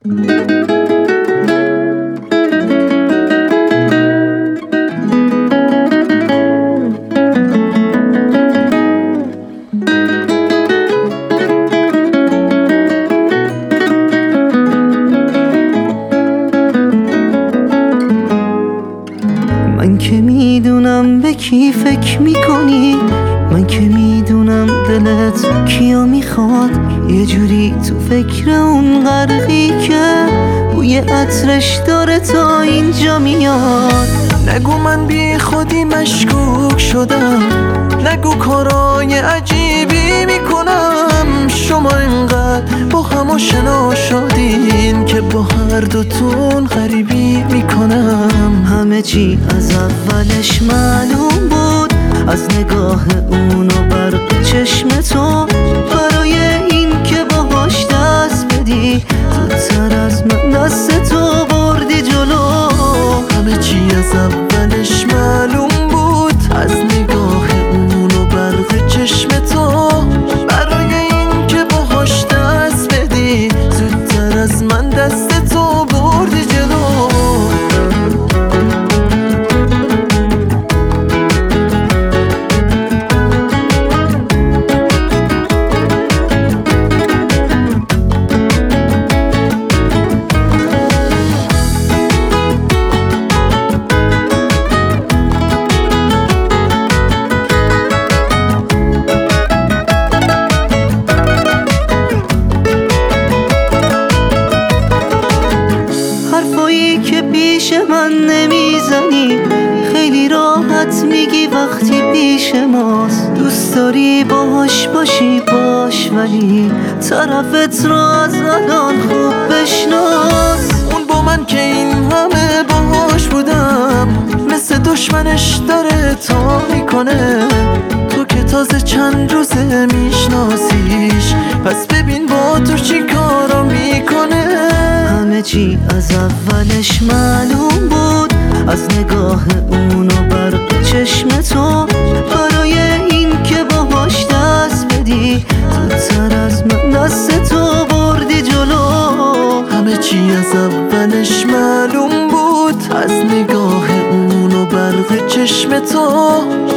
من که میدونم به کی فکر میکنی، من که میدونم دلت کیو میخواد، یه جوری تو فکر اون غرقی که بوی عطرش داره تا اینجا میاد. نگو من بی خودی مشکوک شدم، نگو کارای عجیبی میکنم. شما اینقدر با هم آشنا شدین که با هر دوتون غریبی میکنم. همه چی از اولش معلوم بود، از نگاه اون و برق چشم تو، برای این که باهاش دست بدی زودتر از من دست تو بردی جلو. همه چی از اولش معلوم بود، از نگاه اون و برق چشم تو، برای این که باهاش دست بدی زودتر از من دست تو بردی جلو. حرفایی که پیش من نمیزنی خیلی راحت میگی وقتی پیش ماست. دوست داری باهاش باشی باش، ولی طرفت رو از الان خوب بشناس. اون با من که این همه باهاش بودم مثل دشمنش داره تا میکنه. تو که تازه چند روزه میشناسیش، پس ببین با تو چی کارا میکنه. همه چی از اولش معلوم بود، از نگاه اون و برق چشم تو، برای این که باهاش دست بدی زودتر از من دست تو بردی جلو. همه چی از اولش معلوم بود، از نگاه اون و برق چشم تو،